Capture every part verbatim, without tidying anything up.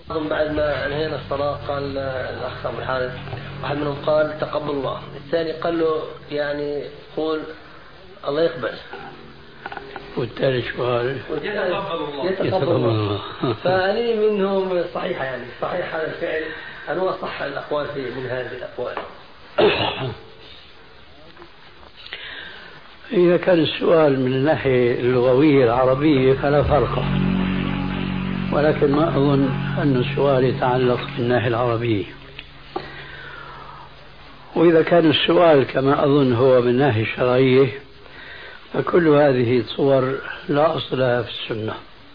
بعد ما انهينا الصلاة قال الأخ أبو الحارث واحد منهم قال تقبل الله، الثاني قال له يعني قول الله يقبل، والثالث قال يتقبل الله, يتقبل الله. فأني منهم صحيحة يعني صحيح هذا الفعل، هل هو صح الأقوال فيه من هذه الأقوال؟ إذا كان السؤال من الناحية اللغوية العربية فلا فرق، ولكن ما أظن أن السؤال يتعلق بالناحية العربية. وإذا كان السؤال كما أظن هو من الناحية الشرعية فكل هذه الصور لا أصل لها في السنة،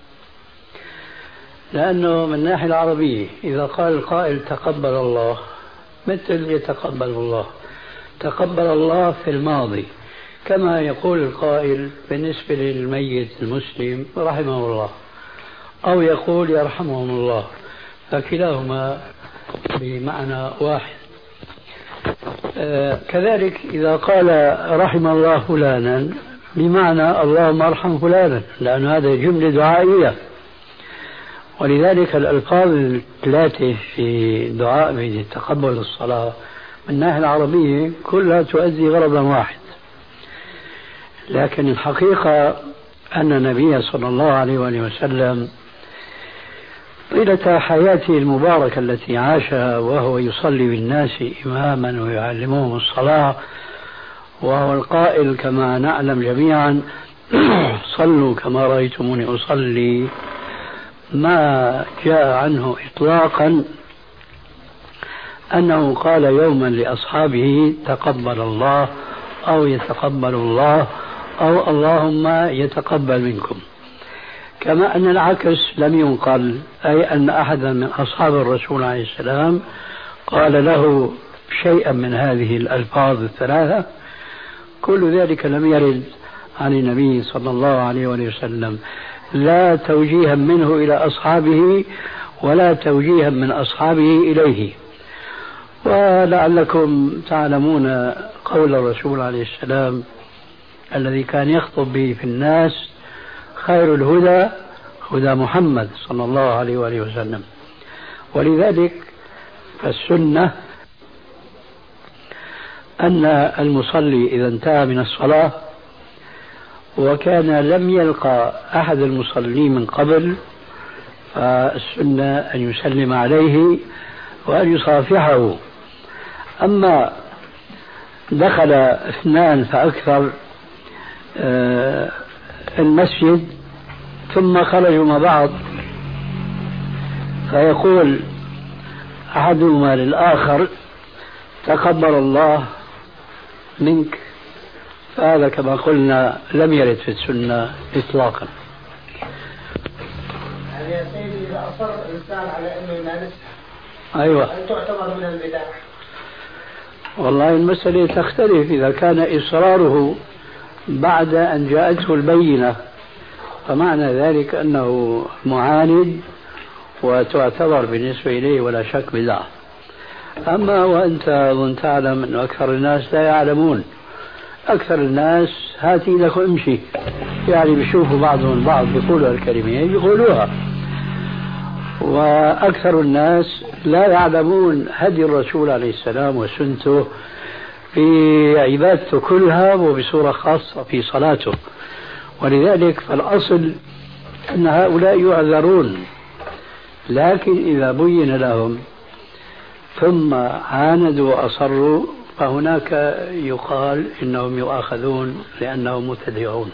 لأنه من الناحية العربية إذا قال القائل تقبل الله مثل يتقبل الله، تقبل الله في الماضي كما يقول القائل بالنسبة للميت المسلم رحمه الله، أو يقول يرحمهم الله، فكلاهما بمعنى واحد. آه كذلك إذا قال رحم الله فلانا بمعنى اللهم ارحم فلانا، لأن هذا جملة دعائية، ولذلك الألفاظ الثلاثة في دعاء في تقبل الصلاة من الناحية العربية كلها تؤدي غرضا واحد. لكن الحقيقة أن النبي صلى الله عليه وسلم طيلة حياته المباركة التي عاشها وهو يصلي بالناس إماما ويعلمهم الصلاة، وهو القائل كما نعلم جميعا صلوا كما رأيتموني أصلي، ما جاء عنه إطلاقا أنه قال يوما لأصحابه تقبل الله أو يتقبل الله أو اللهم يتقبل منكم، كما أن العكس لم ينقل، أي أن أحدا من أصحاب الرسول عليه السلام قال له شيئا من هذه الألفاظ الثلاثة. كل ذلك لم يرد عن النبي صلى الله عليه وسلم، لا توجيها منه إلى أصحابه ولا توجيها من أصحابه إليه. ولعلكم تعلمون قول الرسول عليه السلام الذي كان يخطب به في الناس خير الهدى هدى محمد صلى الله عليه وآله وسلم. ولذلك فالسنة أن المصلي إذا انتهى من الصلاة وكان لم يلقى أحد المصلين من قبل فالسنة أن يسلم عليه وأن يصافحه. أما دخل اثنان فأكثر المسجد ثم خرجوا مع بعض فيقول أحدهما للآخر تقبل الله منك، فهذا كما قلنا لم يرد في السنة إطلاقا. يعني يا سيدي إذا أصر الإنسان على أنه يمارسها أيوة هل تعتبر من البدع؟ والله المسألة تختلف. إذا كان إصراره بعد أن جاءته البينة فمعنى ذلك أنه معاند وتعتبر بالنسبة إليه ولا شك بدعة. أما وأنت أظن تعلم أن أكثر الناس لا يعلمون، أكثر الناس هاتي لك امشي، يعني بيشوفوا بعضهم البعض بيقولوا الكلمة يقولوها، وأكثر الناس لا يعلمون هدي الرسول عليه السلام وسنته في عبادته كلها وبصورة خاصة في صلاته. ولذلك فالأصل أن هؤلاء يعذرون، لكن إذا بين لهم ثم عاندوا وأصروا فهناك يقال إنهم يؤاخذون لأنهم مبتدعون.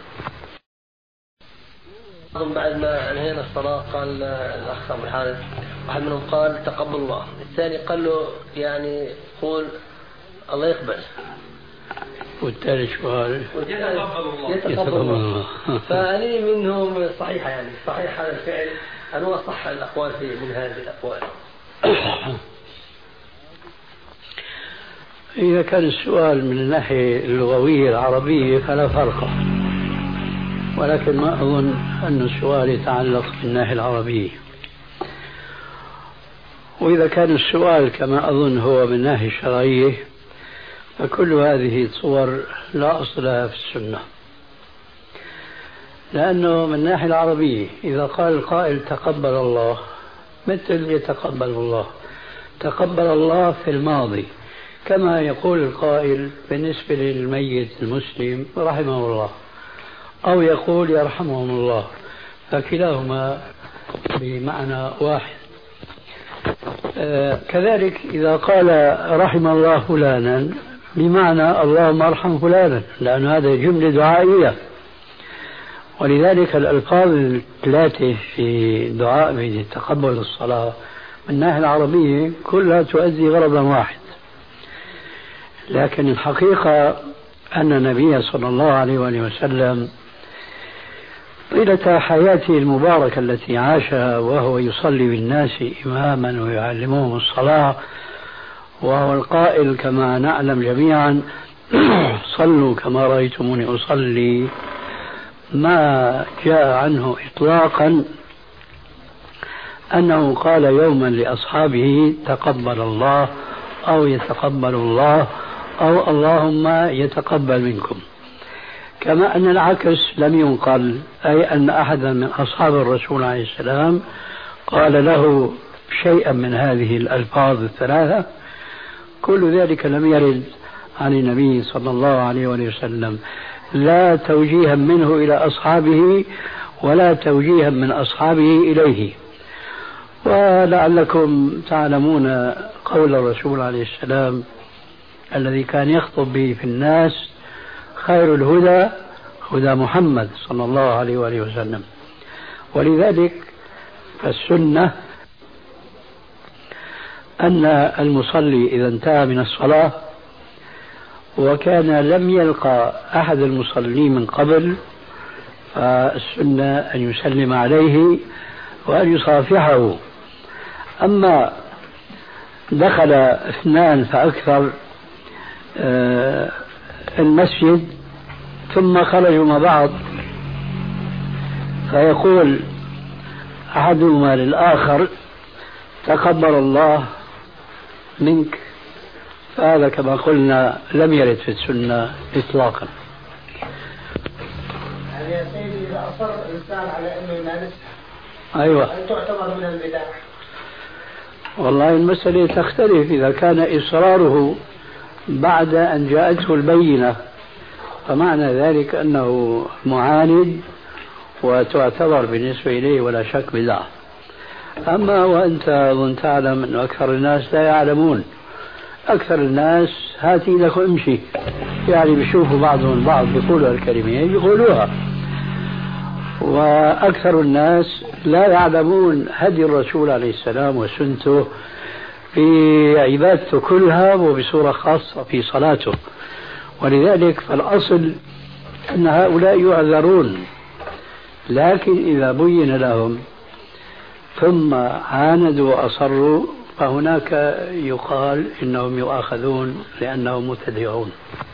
بعد ما انهينا الصلاة قال الأخ أبو الحارث واحد منهم قال تقبل الله، الثاني قال له يعني قول الله يقبل، والثالث قال يتقبل الله. فأني منهم صحيحة يعني صحيح هذا الفعل، هل هو صح الأقوال فيه من هذه الأقوال؟ إذا كان السؤال من الناحية اللغوية العربية فلا فرق، ولكن ما أظن أن السؤال يتعلق بالناحية العربية. وإذا كان السؤال كما أظن هو من الناحية الشرعية فكل هذه الصور لا أصل لها في السنة، لأنه من الناحية العربية إذا قال القائل تقبل الله مثل يتقبل الله. تقبل الله في الماضي كما يقول القائل بالنسبة للميت المسلم رحمه الله، أو يقول يرحمهم الله، فكلاهما بمعنى واحد. آه كذلك إذا قال رحم الله فلانا بمعنى اللهم ارحم فلانا، لأن هذا جملة دعائية. ولذلك الألفاظ الثلاثة في دعاء بين تقبل الصلاة من الناحية العربية كلها تؤدي غرضا واحد، لكن الحقيقة أن النبي صلى الله عليه وآله وسلم طيلة حياته المباركة التي عاشها وهو يصلي بالناس إماما ويعلمهم الصلاة، وهو القائل كما نعلم جميعا صلوا كما رأيتموني أصلي، ما جاء عنه إطلاقا أنه قال يوما لأصحابه تقبل الله أو يتقبل الله أو اللهم يتقبل منكم. كما أن العكس لم ينقل، أي أن أحدا من أصحاب الرسول عليه السلام قال له شيئا من هذه الألفاظ الثلاثة، كل ذلك لم يرد عن النبي صلى الله عليه وسلم، لا توجيها منه إلى أصحابه ولا توجيها من أصحابه إليه. ولعلكم تعلمون قول الرسول عليه السلام الذي كان يخطب به في الناس: خير الهدى هدى محمد صلى الله عليه وآله وسلم. ولذلك فالسنة أن المصلي إذا انتهى من الصلاة وكان لم يلقى أحد المصلين من قبل، فالسنة أن يسلم عليه وأن يصافحه. أما دخل اثنان فأكثر المسجد ثم خرجوا مع بعض فيقول أحدهما للآخر تقبل الله منك، فهذا كما قلنا لم يرد في السنة إطلاقا. يعني يا سيدي إذا أصر الإنسان على أنه يمارسها أيوة هل تعتبر من البدع؟ والله المسألة تختلف. إذا كان إصراره بعد أن جاءته البينة فمعنى ذلك أنه معاند وتعتبر بالنسبة إليه ولا شك بدعة. أما وأنت أظن تعلم أن أكثر الناس لا يعلمون، أكثر الناس هاتي لك امشي، يعني بيشوفوا بعضهم البعض بيقولوا الكلمة بيقولوها، وأكثر الناس لا يعلمون هدي الرسول عليه السلام وسنته في عبادته كلها وبصورة خاصة في صلاته. ولذلك فالأصل أن هؤلاء يعذرون، لكن إذا بين لهم ثم عاندوا وأصروا فهناك يقال إنهم يؤاخذون لأنهم مبتدعون.